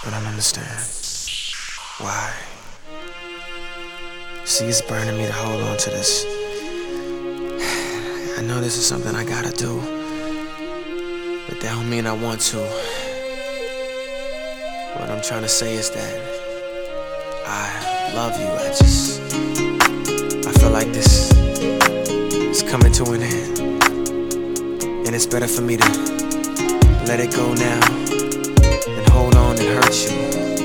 I don't understand. Why? See, it's burning me to hold on to this. I know this is something I gotta do, but that don't mean I want to. What I'm trying to say is that I love you. I feel like this is coming to an end, and it's better for me to let it go now and hold on and hurt you.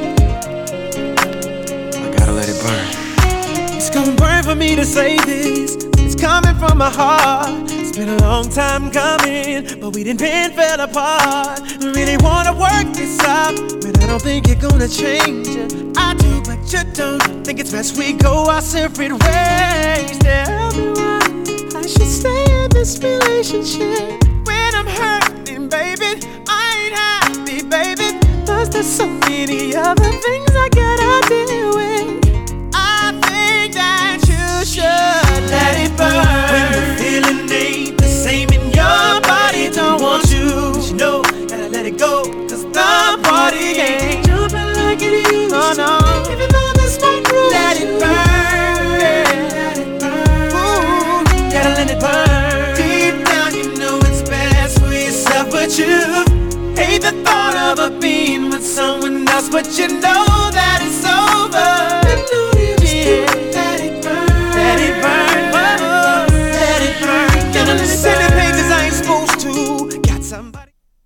I gotta let it burn. It's gonna burn for me to say this. It's coming from my heart. It's been a long time coming, but we didn't fell apart. I really wanna work this out, but I don't think you're gonna change it. I do, but you don't. Think it's best we go our separate ways. Tell me why I should stay in this relationship when I'm hurting, baby. I ain't happy, baby. Plus there's so many other things I gotta deal with. I think that you should let it burn. When the feeling ain't the same in your body, don't want you. But you know, gotta let it go, cause the party ain't jumping like it used to. Oh no, even though the smoke grows, let it burn. Let it burn. Ooh, gotta let it burn. Deep down you know it's best for yourself, but you hate the thought of being with someone else, but you know